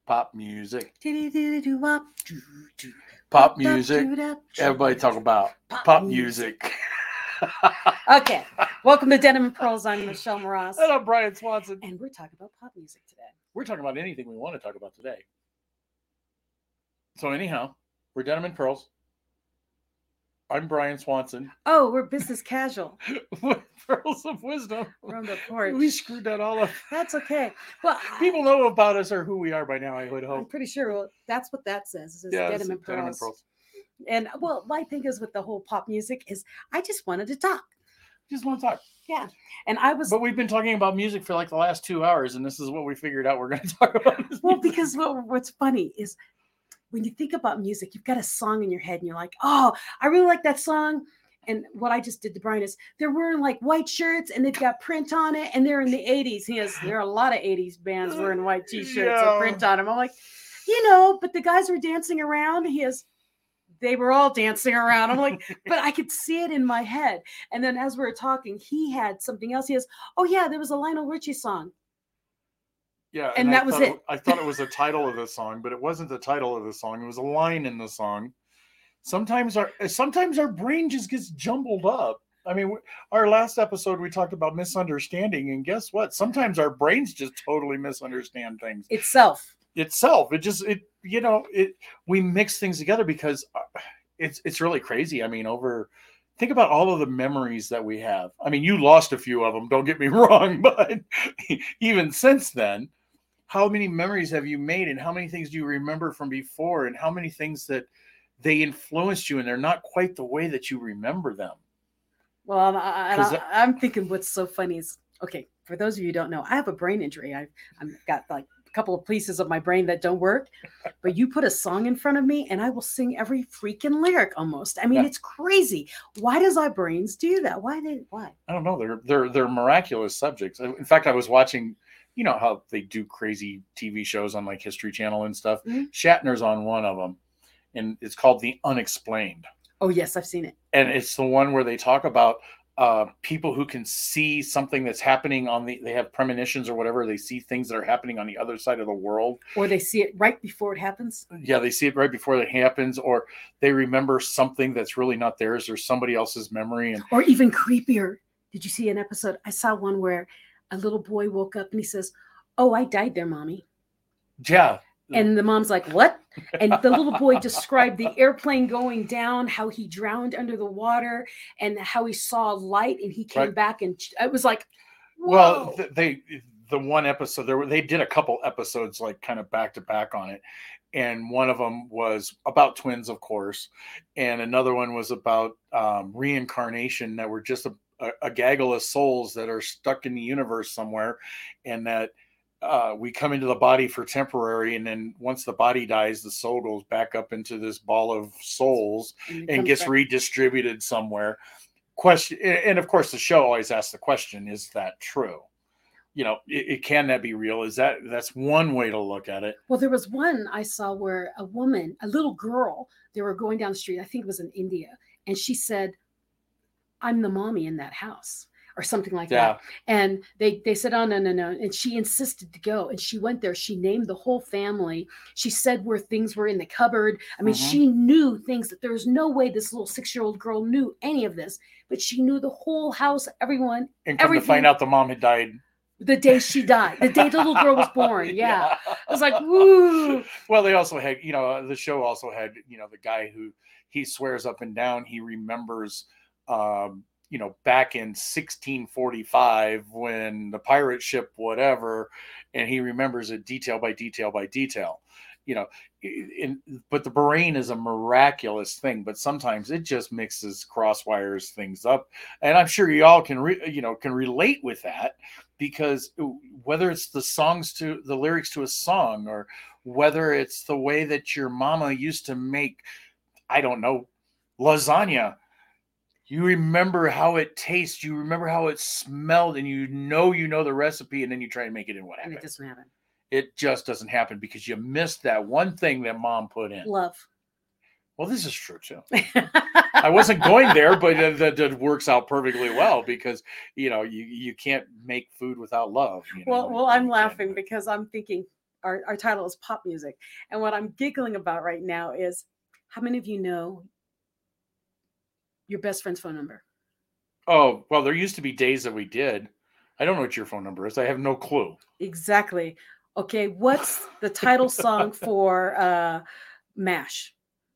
Pop music. Do-do-do-do-wop, do-do. Pop music. Wop-dop-do-dop. Everybody talk about pop music. Okay. Welcome to Denim and Pearls. I'm Michelle Moroz. And I'm Brian Swanson. And we're talking about pop music today. We're talking about anything we want to talk about today. So anyhow, we're Denim and Pearls. I'm Brian Swanson. Oh, we're business casual. With Pearls of Wisdom. From the porch. We screwed that all up. That's okay. Well, people know about us or who we are by now, I would hope. I'm pretty sure. Well, that's what that says. It says Denim and Pearls. And well, my thing is with the whole pop music is I just wanted to talk. Just want to talk. Yeah. And But we've been talking about music for like the last 2 hours, and this is what we figured out we're going to talk about. Well, because what's funny is when you think about music, you've got a song in your head and you're like, oh, I really like that song. And what I just did to Brian is they're wearing like white shirts and they've got print on it and they're in the 80s. There are a lot of 80s bands wearing white t-shirts and print on them. I'm like, but the guys were dancing around. They were all dancing around. I'm like, but I could see it in my head. And then as we were talking, he had something else. There was a Lionel Richie song. Yeah, and that was it. I thought it was the title of the song, but it wasn't the title of the song. It was a line in the song. Sometimes our brain just gets jumbled up. I mean, our last episode we talked about misunderstanding, and guess what? Sometimes our brains just totally misunderstand things. Itself. We mix things together because it's really crazy. I mean, think about all of the memories that we have. I mean, you lost a few of them, don't get me wrong, but even since then, how many memories have you made and how many things do you remember from before and how many things that they influenced you and they're not quite the way that you remember them? Well, I'm thinking what's so funny is, okay, for those of you who don't know, I have a brain injury. I've got like a couple of pieces of my brain that don't work, but you put a song in front of me and I will sing every freaking lyric almost. I mean, It's crazy. Why does our brains do that? Why? I don't know. They're miraculous subjects. In fact, I was watching, you know how they do crazy TV shows on like History Channel and stuff. Mm-hmm. Shatner's on one of them and it's called The Unexplained. Oh yes, I've seen it. And it's the one where they talk about people who can see something that's happening they have premonitions or whatever. They see things that are happening on the other side of the world. Or they see it right before it happens. Yeah, they see it right before it happens. Or they remember something that's really not theirs or somebody else's memory. Or even creepier. Did you see an episode? I saw one where a little boy woke up and he says, "Oh, I died there, Mommy." Yeah. And the mom's like, "What?" And the little boy described the airplane going down, how he drowned under the water, and how he saw light, and he came back, and it was like, whoa. Well, the one episode they did a couple episodes like kind of back to back on it, and one of them was about twins, of course, and another one was about reincarnation, that were just a gaggle of souls that are stuck in the universe somewhere, and that. We come into the body for temporary, and then once the body dies, the soul goes back up into this ball of souls and gets redistributed somewhere. Question, and of course, the show always asks the question: is that true? Can that be real? That's one way to look at it. Well, there was one I saw where a little girl, they were going down the street. I think it was in India, and she said, "I'm the mommy in that house." Or something like that. And they said, "Oh, no. And she insisted to go. And she went there. She named the whole family. She said where things were in the cupboard. I mean, She knew things that there was no way this little 6-year-old girl knew any of this. But she knew the whole house, everyone. And come to find out the mom had died. The day she died. The day the little girl was born. Yeah. It was like, woo. Well, they also had, the show also had, the guy who he swears up and down he remembers back in 1645 when the pirate ship, whatever, and he remembers it detail by detail by detail, but the brain is a miraculous thing, but sometimes it just mixes crosswires things up. And I'm sure you all can relate with that, because whether it's the lyrics to a song, or whether it's the way that your mama used to make, I don't know, lasagna, you remember how it tastes, you remember how it smelled, and you know the recipe, and then you try to make it, and what happens? And it doesn't happen. It just doesn't happen because you missed that one thing that mom put in. Love. Well, this is true too. I wasn't going there, but that works out perfectly well, because you can't make food without love. Well, I'm laughing because I'm thinking our title is pop music. And what I'm giggling about right now is, how many of you know your best friend's phone number? Oh, well, there used to be days that we did. I don't know what your phone number is. I have no clue. Exactly. Okay, what's the title song for MASH?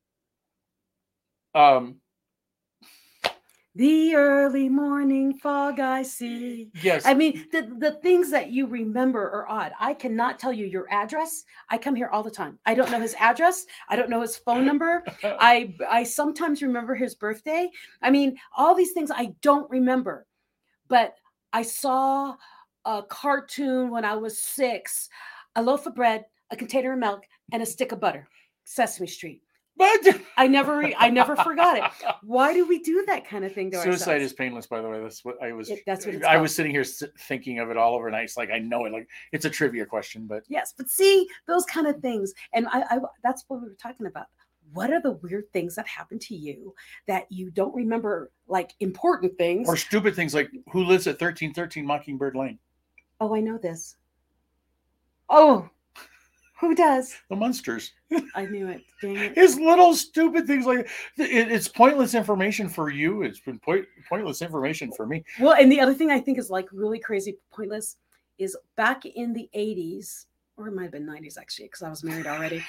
The early morning fog I see. Yes. I mean, the things that you remember are odd. I cannot tell you your address. I come here all the time. I don't know his address. I don't know his phone number. I sometimes remember his birthday. I mean, all these things I don't remember. But I saw a cartoon when I was 6, a loaf of bread, a container of milk, and a stick of butter. Sesame Street. But I never forgot it. Why do we do that kind of thing to ourselves? Suicide is painless, by the way. That's what I was. That's what it's I called. was sitting here thinking of it all overnight. It's like I know it. Like it's a trivia question, but yes, but see those kind of things, and I that's what we were talking about. What are the weird things that happen to you that you don't remember, like important things or stupid things, like who lives at 1313 Mockingbird Lane? Oh, I know this. Oh, who does? The Munsters. I knew it. Dang it. It's little stupid things like it's pointless information for you. It's been pointless information for me. Well, and the other thing I think is like really crazy pointless is back in the 80s, or it might have been 90s actually, because I was married already.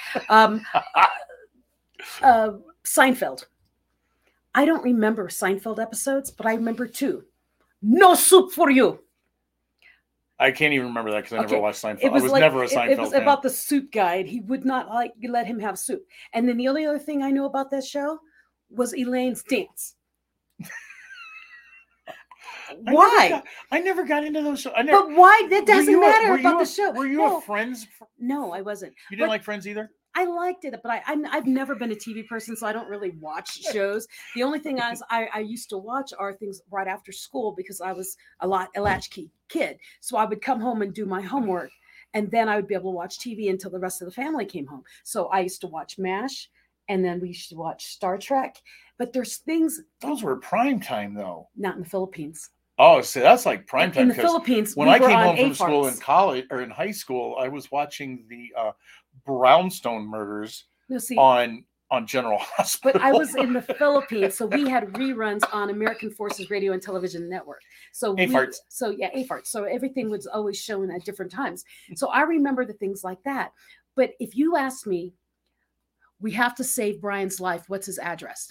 Seinfeld. I don't remember Seinfeld episodes, but I remember 2. No soup for you. I can't even remember that because I never watched Seinfeld. I was like, never a Seinfeld It was fan. about the soup guy, and he would not let him have soup. And then the only other thing I know about that show was Elaine's dance. Why? I never got into those shows. But why? That doesn't matter about the show. Were you a Friends? No, I wasn't. You didn't like Friends either? I liked it, but I've never been a TV person, so I don't really watch shows. The only thing I used to watch are things right after school because I was a latchkey kid. So I would come home and do my homework, and then I would be able to watch TV until the rest of the family came home. So I used to watch MASH, and then we used to watch Star Trek. But there's things. Those were prime time, though. Not in the Philippines. Oh, so that's like prime time. In the Philippines, when I came home from school in college or in high school, I was watching the Brownstone murders on General Hospital. But I was in the Philippines, so we had reruns on American Forces Radio and Television Network. So AFARTS. AFARTS. So everything was always shown at different times. So I remember the things like that. But if you ask me, we have to save Brian's life. What's his address?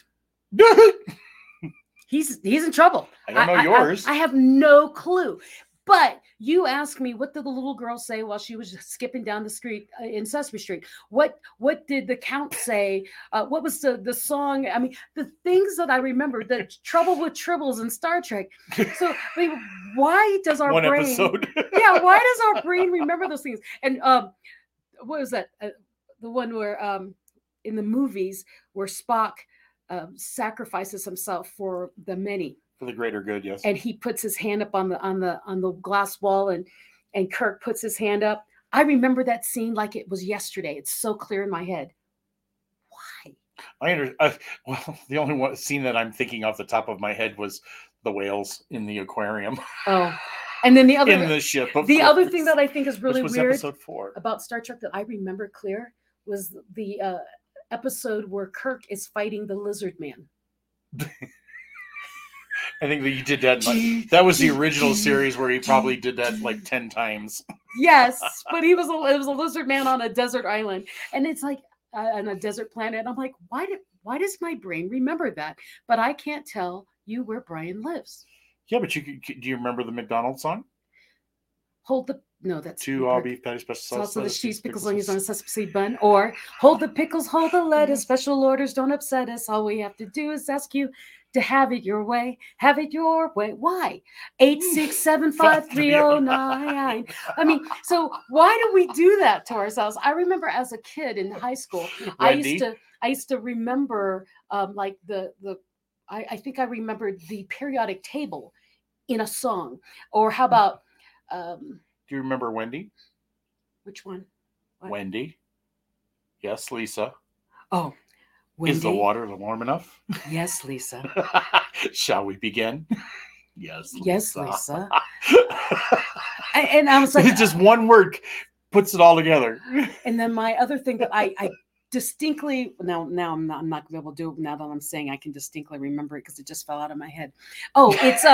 He's in trouble. I don't know yours. I have no clue. But you ask me, what did the little girl say while she was skipping down the street in Sesame Street? What did the Count say? What was the song? I mean, the things that I remember, the Trouble with Tribbles and Star Trek. So, I mean, why does our One brain? episode. Yeah, why does our brain remember those things? And what was that? The one where in the movies where Spock sacrifices himself for the many. For the greater good, yes. And he puts his hand up on the glass wall, and Kirk puts his hand up. I remember that scene like it was yesterday. It's so clear in my head. Why? Well, the only scene that I'm thinking off the top of my head was the whales in the aquarium. Oh, and then the other in the ship. The other thing that I think is really was weird episode 4 about Star Trek that I remember clear was the episode where Kirk is fighting the Lizard Man. I think that you did that. That was the original series where he probably did that like 10 times. Yes, but it was a lizard man on a desert island, and it's like on a desert planet. I'm like, why does my brain remember that? But I can't tell you where Brian lives. Yeah, but do you remember the McDonald's song? That's 2 all beef patty, special sauce, lettuce, cheese, pickles, onions on a sesame seed bun, or hold the pickles, hold the lettuce. Special orders don't upset us. All we have to do is ask you to have it your way. Have it your way. Why? 8675309. I mean, so why do we do that to ourselves? I remember as a kid in high school, Wendy? I used to remember like I think I remembered the periodic table in a song. Or how about do you remember Wendy? Which one? What? Wendy. Yes, Lisa. Oh, Wendy. Is the water warm enough? Yes, Lisa. Shall we begin? Yes, Lisa. Yes, Lisa. And I was like, it's just one word. puts it all together. And then my other thing that I distinctly now I'm not gonna be able to do it now that I'm saying I can distinctly remember it because it just fell out of my head. Oh, it's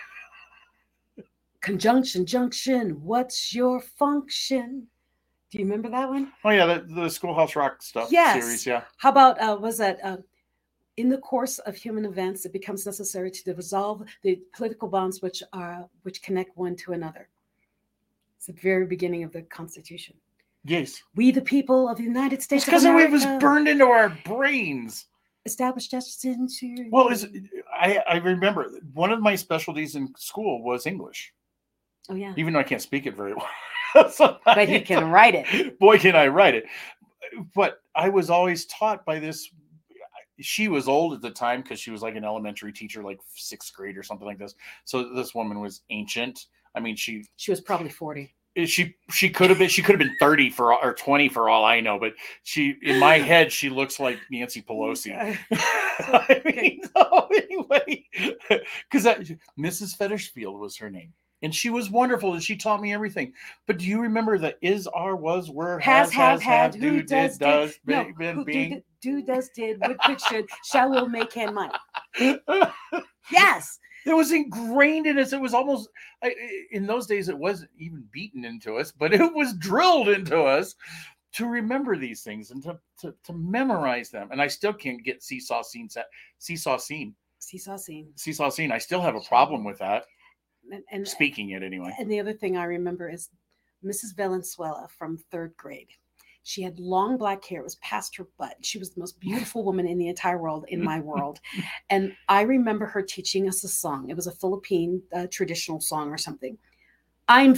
conjunction junction. What's your function? Do you remember that one? Oh yeah, the Schoolhouse Rock stuff series. Yeah. How about was that in the course of human events, it becomes necessary to dissolve the political bonds which connect one to another. It's the very beginning of the Constitution. Yes. We, the people of the United States because it was burned into our brains. Established justice. Well, I remember one of my specialties in school was English. Oh yeah. Even though I can't speak it very well. But you can write it. Boy, can I write it. But I was always taught by this. She was old at the time because she was like an elementary teacher, like 6th grade or something like this. So this woman was ancient. I mean, she was probably 40. She could have been 30 or 20 for all I know, but in my head she looks like Nancy Pelosi. I mean, so anyway, because Mrs. Fetishfield was her name, and she was wonderful, and she taught me everything. But do you remember the is, are, was, were, has, had, do, did, does, been, being, do, does, did, would, could, should, shall, will, may, can, might. Yes. It was ingrained in us. It was almost, in those days, it wasn't even beaten into us, but it was drilled into us to remember these things and to memorize them. And I still can't get seesaw scene. I still have a problem with that. And speaking it anyway. And the other thing I remember is Mrs. Valenzuela from 3rd grade. She had long black hair. It was past her butt. She was the most beautiful woman in the entire world, in my world. And I remember her teaching us a song. It was a Philippine traditional song or something. I'm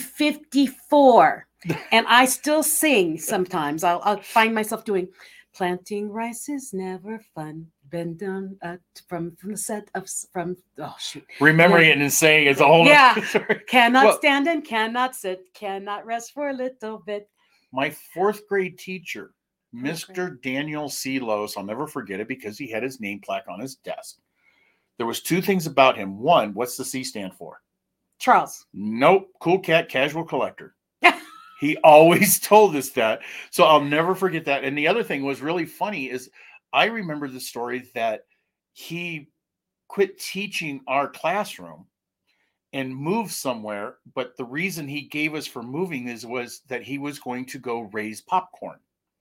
54 and I still sing sometimes. I'll find myself doing planting rice is never fun. Been done from the set of remembering it and saying it's a whole cannot stand and cannot sit, cannot rest for a little bit. My 4th grade teacher, Mr. Daniel Selos, I'll never forget it because he had his name plaque on his desk. There was 2 things about him. One, what's the C stand for? Charles. Nope. Cool cat, casual collector. He always told us that. So I'll never forget that. And the other thing was really funny is I remember the story that he quit teaching our classroom and moved somewhere, but the reason he gave us for moving was that he was going to go raise popcorn.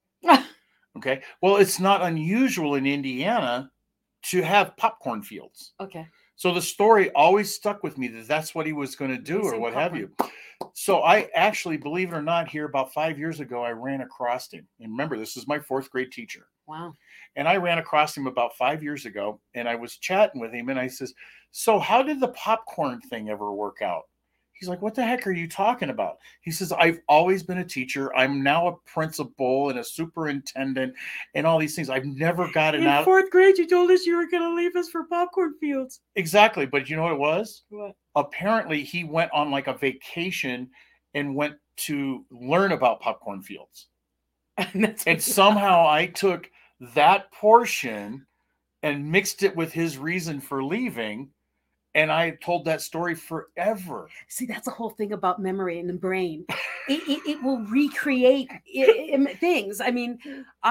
Okay. Well, it's not unusual in Indiana to have popcorn fields. Okay. So the story always stuck with me that that's what he was going to do or what have you. So I actually, believe it or not, here about 5 years ago, I ran across him. And remember, this is my 4th grade teacher. Wow. And I ran across him about 5 years ago, and I was chatting with him, and I says, so how did the popcorn thing ever work out? He's like, what the heck are you talking about? He says, I've always been a teacher. I'm now a principal and a superintendent and all these things. I've never gotten out. In 4th grade, you told us you were going to leave us for popcorn fields. Exactly. But you know what it was? What? Apparently, he went on like a vacation and went to learn about popcorn fields. And somehow I took that portion and mixed it with his reason for leaving. And I told that story forever. See, that's the whole thing about memory in the brain. It will recreate things. I mean,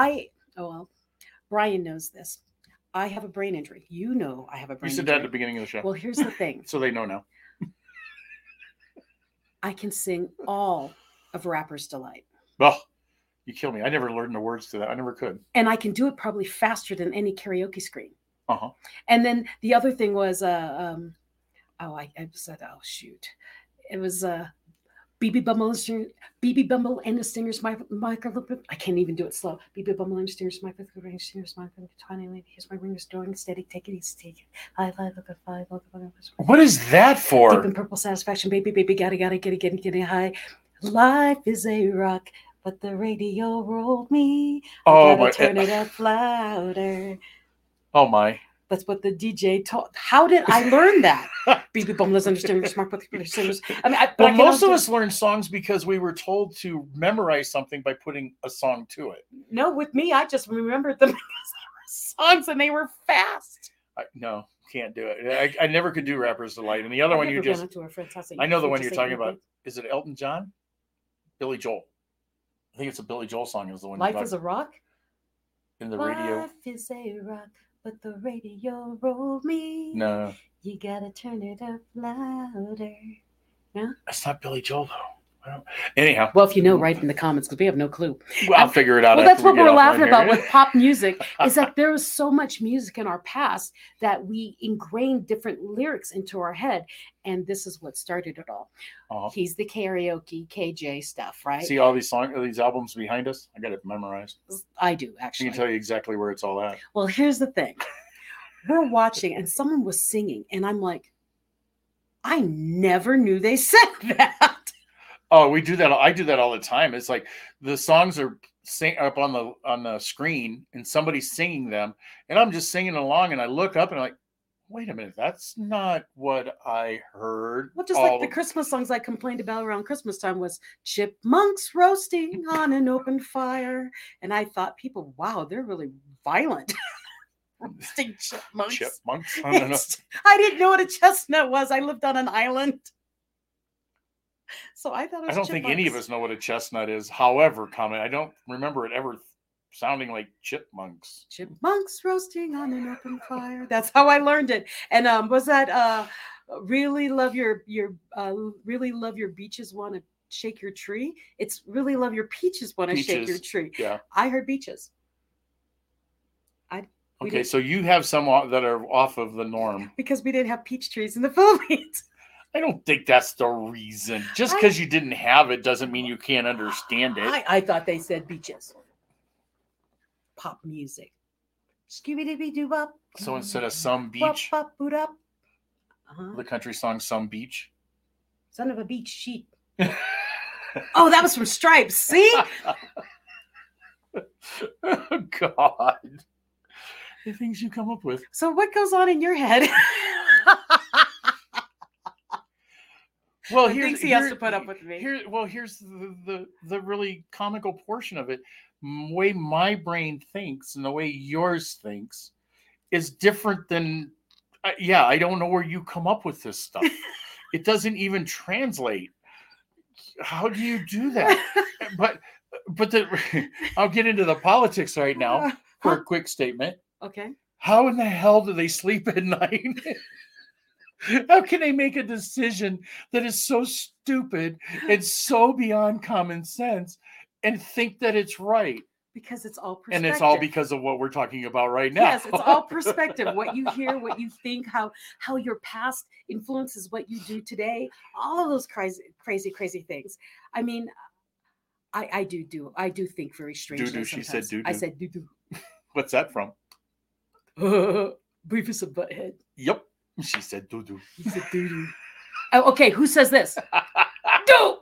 Brian knows this. I have a brain injury. You know I have a brain injury. You said that at the beginning of the show. Well, here's the thing. So they know now. I can sing all of Rapper's Delight. Oh, you kill me. I never learned the words to that. I never could. And I can do it probably faster than any karaoke screen. Uh-huh. And then the other thing was, I said, oh shoot, it was BB Bumble and the Stingers. I can't even do it slow. BB Bumble and the Stingers. Here's my ring restoring steady. Take it easy. Take it. I look at 5. What is that for? Deep in purple satisfaction, baby, gotta get high. Life is a rock, but the radio rolled me. Oh my! Turn it up louder. Oh my. That's what the DJ taught. How did I learn that? BB Bumblers understanding smart singers. I mean, most of us learn songs because we were told to memorize something by putting a song to it. No, with me, I just remembered them because they were songs and they were fast. No, can't do it. I never could do Rapper's Delight. And the other one you just, I know the one you're talking about. Is it Elton John? Billy Joel. I think it's a Billy Joel song. Is the one. Life is a rock. In the radio. Life is a rock, but the radio rolled me. No, you gotta turn it up louder. No, that's not Billy Joel though. Anyhow, well, if you know, write in the comments because we have no clue. Well, I'll figure it out. Well, that's what we're laughing about with pop music is that there was so much music in our past that we ingrained different lyrics into our head, and this is what started it all. He's the karaoke KJ stuff, right? See all these albums behind us? I got it memorized. I do actually. I can tell you exactly where it's all at. Well, here's the thing: we're watching, and someone was singing, and I'm like, I never knew they said that. Oh, we do that. I do that all the time. It's like the songs are up on the screen and somebody's singing them, and I'm just singing along, and I look up and I'm like, wait a minute, that's not what I heard. Well, just like the Christmas songs I complained about around Christmas time was chipmunks roasting on an open fire, and I thought people, wow, they're really violent. Roasting chipmunks. Chipmunks. I don't know. I didn't know what a chestnut was. I lived on an island. So I thought it was I don't think any of us know what a chestnut is. However, I don't remember it ever sounding like chipmunks. Chipmunks roasting on an open fire. That's how I learned it. And was that really love your beaches want to shake your tree? It's really love your peaches want to shake your tree. Yeah. I heard beaches. Okay, so you have some that are off of the norm. Because we didn't have peach trees in the Philippines. I don't think that's the reason. Just because you didn't have it doesn't mean you can't understand it. I thought they said beaches. Pop music. Scooby-Dooby-Doo-Bop. So instead of some beach, the country song Some Beach. Son of a beach sheep. Oh, that was from Stripes. See? Oh, God. The things you come up with. So what goes on in your head? Well, he has to put up with me. Here's the really comical portion of it. The way my brain thinks and the way yours thinks is different than. I don't know where you come up with this stuff. It doesn't even translate. How do you do that? But I'll get into the politics right now for a quick statement. Okay. How in the hell do they sleep at night? How can they make a decision that is so stupid and so beyond common sense and think that it's right? Because it's all perspective. And it's all because of what we're talking about right now. Yes, it's all perspective. What you hear, what you think, how your past influences what you do today. All of those crazy things. I mean, I do think very strangely. Doo-doo, she said doo-doo. I said doo-doo. What's that from? Beavis and Butthead. Yep. She said doo-doo. He said doo-doo. Oh, okay, who says this? Do.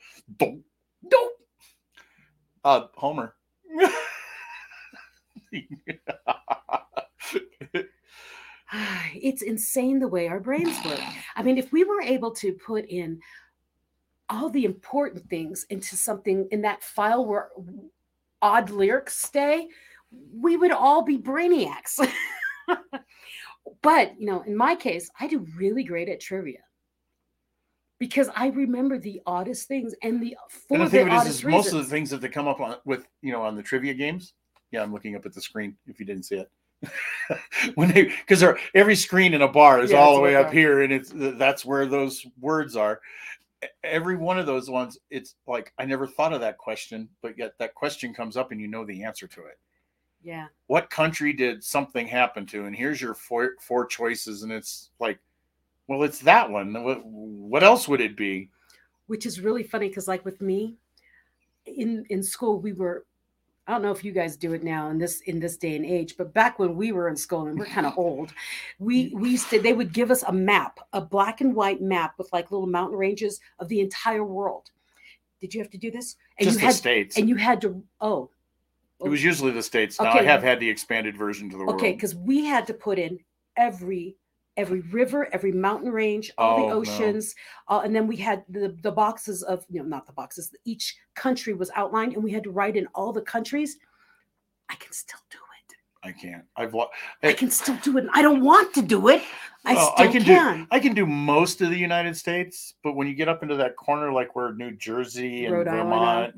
Homer. It's insane the way our brains work. I mean, if we were able to put in all the important things into something in that file where odd lyrics stay, we would all be brainiacs. But, in my case, I do really great at trivia because I remember the oddest things and the oddest reasons. Most of the things that they come up on the trivia games. Yeah, I'm looking up at the screen if you didn't see it. Because every screen in a bar is all the way up here, and that's where those words are. Every one of those ones, it's like I never thought of that question, but yet that question comes up and you know the answer to it. Yeah. What country did something happen to? And here's your four choices. And it's like, well, it's that one. What else would it be? Which is really funny because like with me in school, we were, I don't know if you guys do it now in this day and age, but back when we were in school and we're kind of old, they would give us a map, a black and white map with like little mountain ranges of the entire world. Did you have to do this? And just the states. And you had to, it was usually the states. Now I have had the expanded version to the world. Okay, because we had to put in every river, every mountain range, all the oceans, and then we had the boxes of not the boxes. Each country was outlined, and we had to write in all the countries. I can still do it. I can't. I can still do it. I don't want to do it. I can do most of the United States, but when you get up into that corner, like where New Jersey and Rhode Vermont and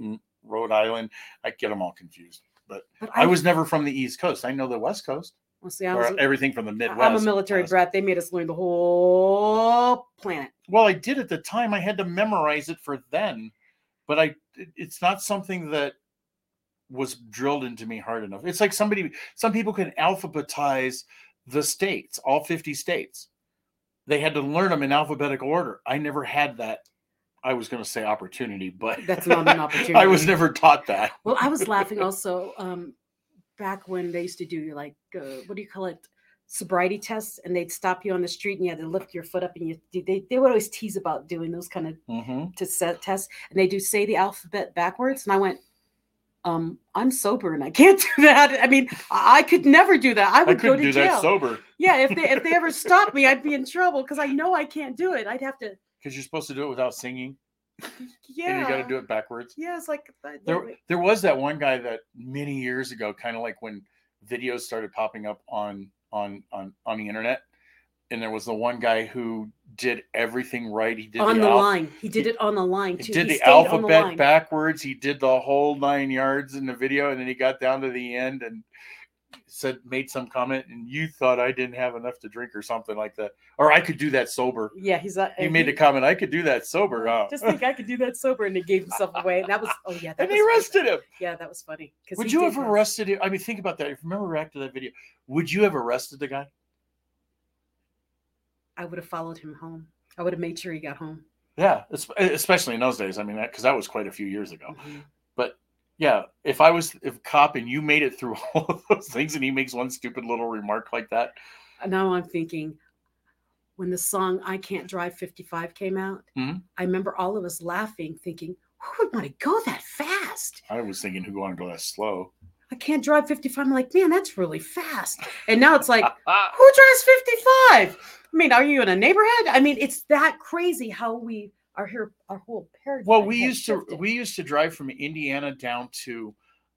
Rhode Island. I get them all confused. But But I was never from the East Coast. I know the West Coast. Well, see, Or everything from the Midwest. I'm a military brat. They made us learn the whole planet. Well, I did at the time. I had to memorize it for then. But it's not something that was drilled into me hard enough. It's like some people can alphabetize the states, all 50 states. They had to learn them in alphabetical order. I never had that. I was going to say opportunity, but that's not an opportunity. I was never taught that. Well, I was laughing also back when they used to do like, what do you call it? Sobriety tests, and they'd stop you on the street and you had to lift your foot up, and they would always tease about doing those kind of tests, and they do say the alphabet backwards, and I went, I'm sober and I can't do that. I mean, I could never do that. I would go to jail. That sober. Yeah, if they ever stopped me, I'd be in trouble because I know I can't do it. I'd have to. Because you're supposed to do it without singing. Yeah. And you got to do it backwards. Yeah, it's like there was that one guy that many years ago, kind of like when videos started popping up on the internet, and there was the one guy who did everything right. He did on the line. He did it on the line too. He did the alphabet backwards. He did the whole 9 yards in the video, and then he got down to the end and made some comment, and you thought I didn't have enough to drink or something like that, or I could do that sober. Yeah, he made a comment. I could do that sober. Oh. Just think I could do that sober, and he gave himself away. And that was and they arrested him. Yeah, that was funny. Would you have arrested him? I mean, think about that. If you remember back to that video, would you have arrested the guy? I would have followed him home. I would have made sure he got home. Yeah, especially in those days. I mean, because that was quite a few years ago. But yeah, if I was a cop and you made it through all of those things, and he makes one stupid little remark like that. Now I'm thinking, when the song "I Can't Drive 55" came out, I remember all of us laughing, thinking, "Who would want to go that fast?" I was thinking, who would want to go that slow? I can't drive 55. I'm like, man, that's really fast. And now it's like, who drives 55? I mean, are you in a neighborhood? I mean, it's that crazy how we are here. Our whole paradigm. Well, we used to drive from Indiana down to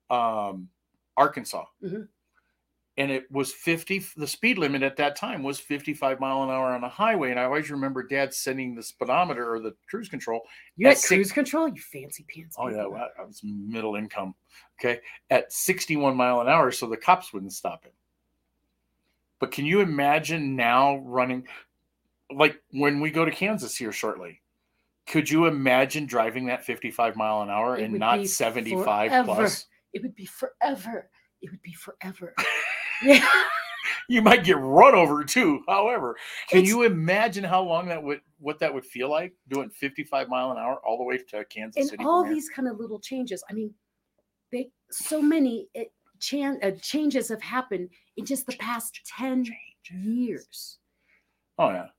Arkansas, and it was 50. The speed limit at that time was 55 mile an hour on a highway. And I always remember Dad setting the speedometer or the cruise control. You had cruise control, you fancy pants. Oh yeah, well, I was middle income. Okay, at 61 mile an hour, so the cops wouldn't stop it. But can you imagine now running, like when we go to Kansas here shortly? Could you imagine driving that 55 mile an hour and not 75 plus? It would be forever. It would be forever. Yeah. You might get run over too. However, can you imagine how long what that would feel like doing 55 mile an hour all the way to Kansas City? And all these kind of little changes. I mean, so many changes have happened in just the past 10 years. Oh yeah.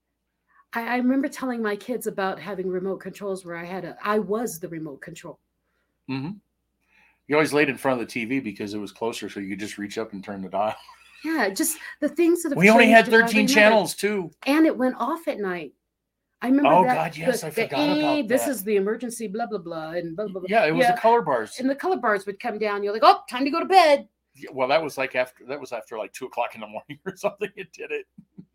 I remember telling my kids about having remote controls where I was the remote control. You always laid in front of the TV because it was closer, so you could just reach up and turn the dial. Yeah, just the things that have we only had 13 channels too. And it went off at night. I remember God, yes, I forgot about that. This is the emergency, blah, blah, blah, and blah, blah, blah. Yeah, it was the color bars. And the color bars would come down. You're like, oh, time to go to bed. Yeah, well, that was after like 2 o'clock in the morning or something. It did it.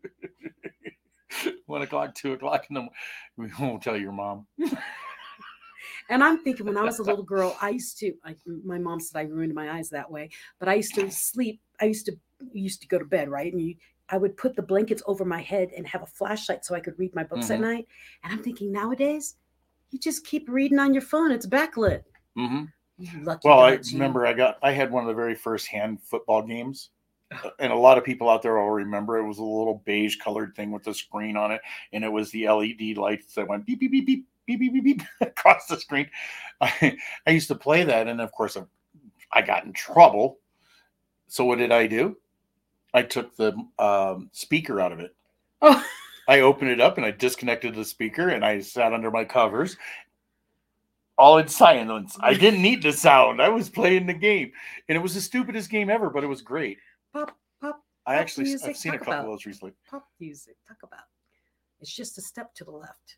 1 o'clock, 2 o'clock in the morning. We won't tell your mom. And I'm thinking, when I was a little girl, my mom said I ruined my eyes that way, but I used to sleep. I used to go to bed, right? And I would put the blankets over my head and have a flashlight so I could read my books at night. And I'm thinking, nowadays, you just keep reading on your phone. It's backlit. Lucky well, I remember I had one of the very first hand football games. And a lot of people out there will remember it was a little beige colored thing with the screen on it. And it was the LED lights that went beep, beep, beep, beep, beep, beep, beep, beep across the screen. I used to play that. And of course, I got in trouble. So what did I do? I took the speaker out of it. Oh. I opened it up and I disconnected the speaker and I sat under my covers. All in silence. I didn't need the sound. I was playing the game. And it was the stupidest game ever, but it was great. Pop. I've seen a couple of those recently. Pop music. Talk about. It's just a step to the left.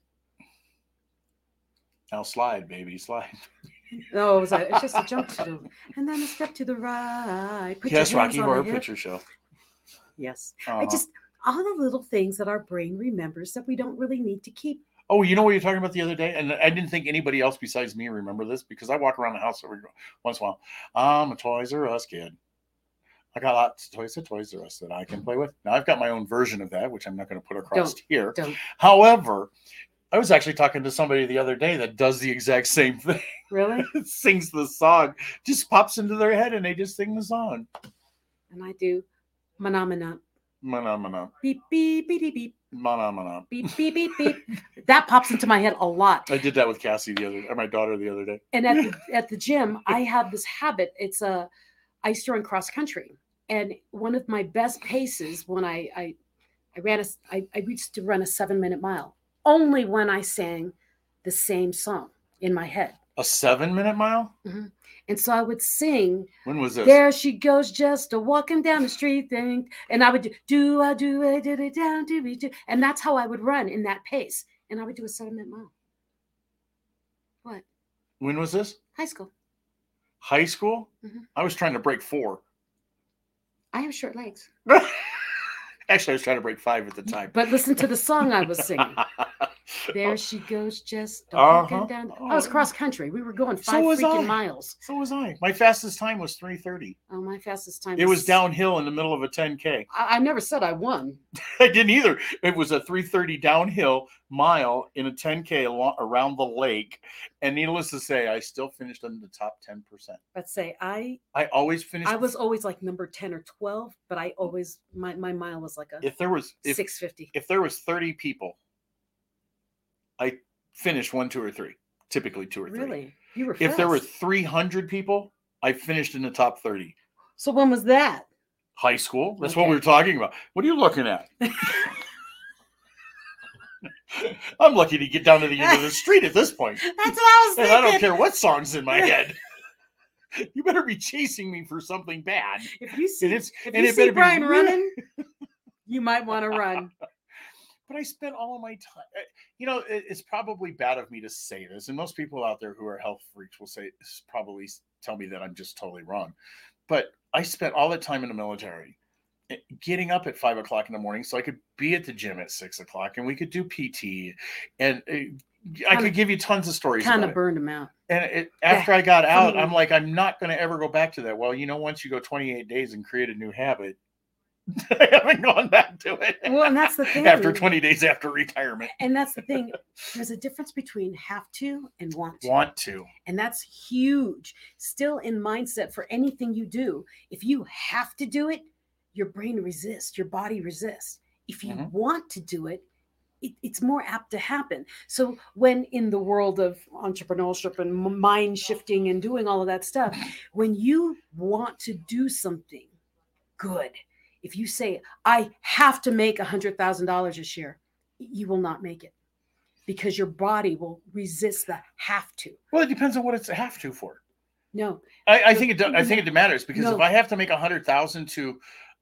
Now slide, baby, slide. No, it's just a jump to the, and then a step to the right. Yes, Rocky Horror Picture Show. Yes. I just, all the little things that our brain remembers that we don't really need to keep. Oh, you know what you're talking about the other day? And I didn't think anybody else besides me remember this because I walk around the house every once in a while. I'm a Toys R Us kid. I got lots of toys at Toys R Us that I can play with. Now, I've got my own version of that, which I'm not going to put across here. Don't. However, I was actually talking to somebody the other day that does the exact same thing. Really? Sings the song, just pops into their head and they just sing the song. And I do Mana. Mana. Beep, beep, beep, beep, beep. Mana. Beep, beep, beep, beep. That pops into my head a lot. I did that with Cassie my daughter the other day. And at the gym, I have this habit. I used to run cross country. And one of my best paces when I used to run a 7-minute mile, only when I sang the same song in my head. A 7-minute mile? Mm-hmm. And so I would sing. When was this? There she goes, just a walking down the street thing. And I would do it down, do. And that's how I would run in that pace. And I would do a 7-minute mile. What? When was this? High school. High school? Mm-hmm. I was trying to break 4. I have short legs. Actually, I was trying to break 5 at the time. But listen to the song I was singing. There she goes, just walking down. I was cross country. We were going 5 freaking miles. So was I. My fastest time was 3:30. Oh, my fastest time. It was downhill in the middle of a 10K. I never said I won. I didn't either. It was a 3:30 downhill mile in a 10K around the lake. And needless to say, I still finished in the top 10%. Let's say I always finished. I was always like number 10 or 12, but I always my mile was like a 6:50. If there was 30 people, I finished 1, 2, or 3. Typically 2 or 3. Really? You were fast. If there were 300 people, I finished in the top 30. So when was that? High school. That's what we were talking about. What are you looking at? I'm lucky to get down to the end of the street at this point. That's what I was thinking. And I don't care what song's in my head. You better be chasing me for something bad. If you see Brian running, you might want to run. But I spent all of my time. It's probably bad of me to say this, and most people out there who are health freaks will probably tell me that I'm just totally wrong. But I spent all the time in the military, getting up at 5 o'clock in the morning so I could be at the gym at 6 o'clock, and we could do PT, and I could give you tons of stories. Kind of burned them out. And after I got out, I'm like, I'm not going to ever go back to that. Well, once you go 28 days and create a new habit, I haven't gone back to it. Well, and that's the thing. After 20 days after retirement. And that's the thing. There's a difference between have to and want to. Want to. And that's huge. Still in mindset for anything you do. If you have to do it, your brain resists, your body resists. If you want to do it, it's more apt to happen. So when in the world of entrepreneurship and mind shifting and doing all of that stuff, when you want to do something good, if you say, I have to make $100,000 this year, you will not make it because your body will resist the have to. Well, it depends on what it's a have to for. No, I think it matters because if I have to make $100,000 to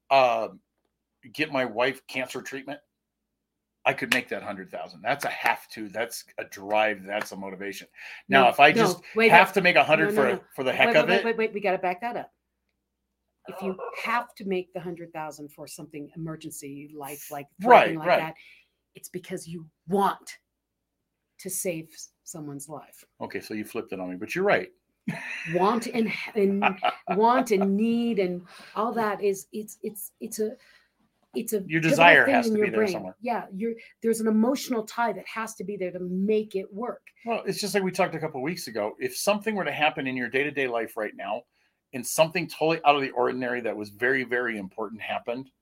get my wife cancer treatment, I could make that $100,000. That's a have to. That's a drive. That's a motivation. Now, if I just have to make $100,000 for the heck of it. Wait, we got to back that up. If you have to make the $100,000 for something emergency life like that, it's because you want to save someone's life. Okay, so you flipped it on me, but you're right. Want and want and need and all that is it's a your desire has to be there somewhere. Yeah, there's an emotional tie that has to be there to make it work. Well, it's just like we talked a couple of weeks ago. If something were to happen in your day-to-day life right now, and something totally out of the ordinary that was very, very important happened,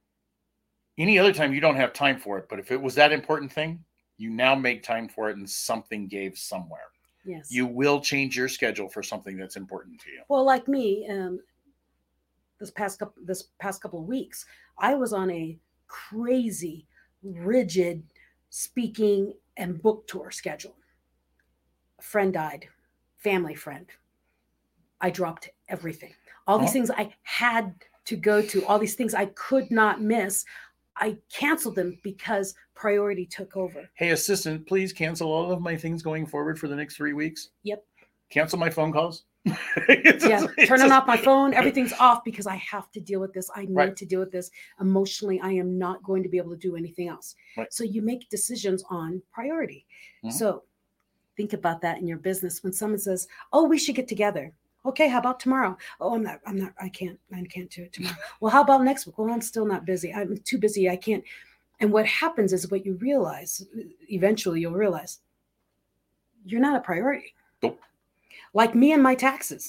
any other time you don't have time for it. But if it was that important thing, you now make time for it and something gave somewhere. Yes. You will change your schedule for something that's important to you. Well, like me, this past couple of weeks, I was on a crazy, rigid speaking and book tour schedule. A friend died, family friend. I dropped everything. All these things I had to go to, all these things I could not miss, I canceled them because priority took over. Hey, assistant, please cancel all of my things going forward for the next 3 weeks. Yep. Cancel my phone calls. Turning off my phone, everything's off because I have to deal with this. I need Right. to deal with this emotionally. I am not going to be able to do anything else. Right. So you make decisions on priority. Mhm. So think about that in your business. When someone says, "Oh, we should get together." Okay, how about tomorrow? Oh, I can't do it tomorrow. Well, how about next week? Well, I'm still not busy. I'm too busy. I can't. And what happens is what you realize, eventually you'll realize you're not a priority. Nope. Like me and my taxes.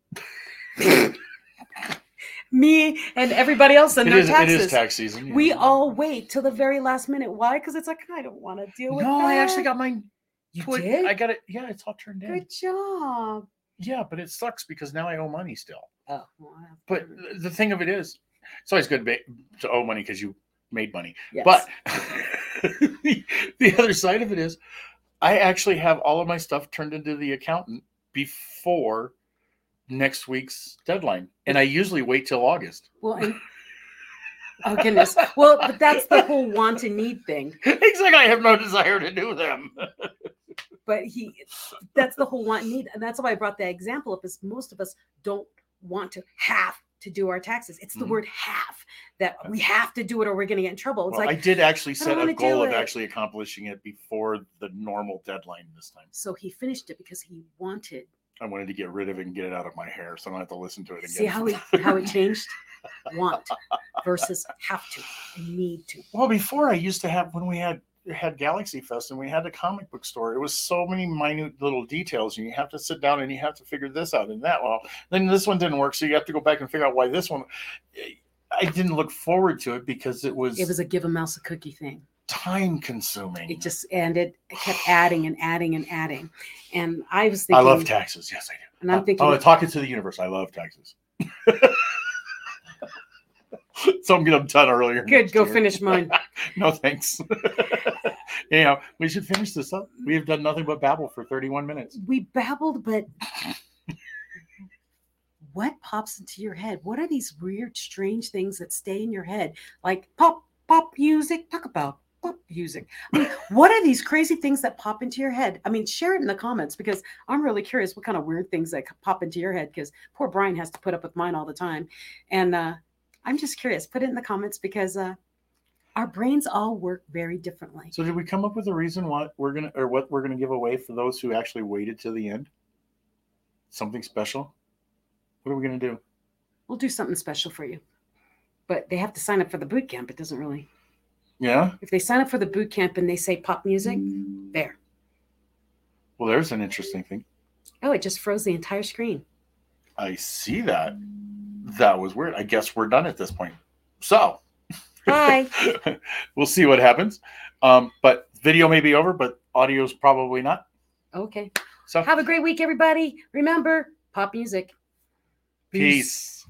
Me and everybody else and their taxes. It is tax season. We all wait till the very last minute. Why? Because it's like, I don't want to deal with that. No, I actually got mine. You did? I got it. Yeah, it's all turned in. Good job. Yeah, but it sucks because now I owe money still. Oh, well, But the thing of it is, it's always good to owe money because you made money. yes. But the other side of it is, I actually have all of my stuff turned into the accountant before next week's deadline. And I usually wait till August. Well, oh goodness. Well, but that's the whole want and need thing. Exactly. I have no desire to do them. But that's the whole want and need. And that's why I brought that example up, is most of us don't want to have to do our taxes. It's the word have, that we have to do it or we're going to get in trouble. It's well, like, I did actually set a goal of it. actually accomplishing it before the normal deadline this time. So he finished it because he wanted. I wanted to get rid of it and get it out of my hair, so I don't have to listen to it again. See how it changed? Want versus have to and need to. Well, before I used to have, when we had Galaxy Fest and we had the comic book store, it was so many minute little details, and you have to sit down and you have to figure this out and that. Well, then this one didn't work, so you have to go back and figure out why this one. I didn't look forward to it because it was a give a mouse a cookie thing. Time consuming. It just, and it kept adding and adding and adding. And I was thinking, I love taxes. Yes, I do. And I'm thinking, talking to the universe. I love taxes. So I'm going to done earlier. Good, go finish mine. No, thanks. Anyhow, we should finish this up. We have done nothing but babble for 31 minutes. We babbled, but what pops into your head? What are these weird, strange things that stay in your head? Like pop music. Talk about pop music. I mean, what are these crazy things that pop into your head? I mean, share it in the comments, because I'm really curious what kind of weird things that pop into your head, because poor Brian has to put up with mine all the time. And I'm just curious. Put it in the comments, because our brains all work very differently. So did we come up with a reason what we're gonna give away for those who actually waited to the end? Something special? What are we gonna do? We'll do something special for you, but they have to sign up for the boot camp. It doesn't really. Yeah. If they sign up for the boot camp and they say pop music, there. Well, there's an interesting thing. Oh, it just froze the entire screen. I see that. That was weird. I guess we're done at this point. So. Bye. We'll see what happens. But video may be over, but audio's probably not. Okay. So have a great week, everybody. Remember, pop music. Peace.